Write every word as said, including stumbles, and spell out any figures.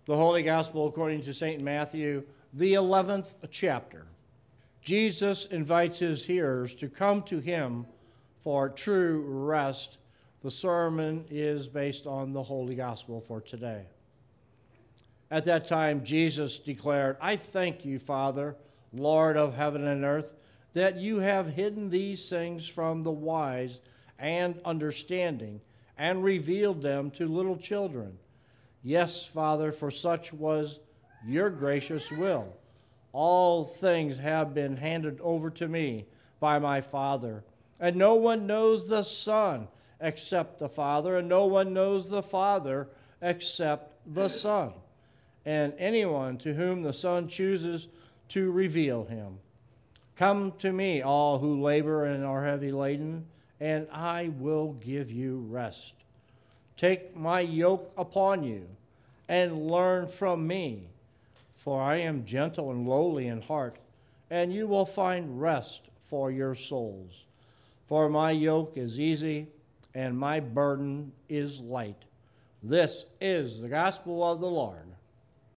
The Holy Gospel according to Saint Matthew, the eleventh chapter. Jesus invites his hearers to come to him for true rest. The sermon is based on the Holy Gospel for today. At that time, Jesus declared, "I thank you, Father, Lord of heaven and earth, that you have hidden these things from the wise and understanding and revealed them to little children. Yes, Father, for such was your gracious will. All things have been handed over to me by my Father, and no one knows the Son except the Father, and no one knows the Father except the Son, and anyone to whom the Son chooses to reveal him. Come to me, all who labor and are heavy laden, and I will give you rest. Take my yoke upon you and learn from me, for I am gentle and lowly in heart, and you will find rest for your souls. For my yoke is easy and my burden is light." This is the gospel of the Lord.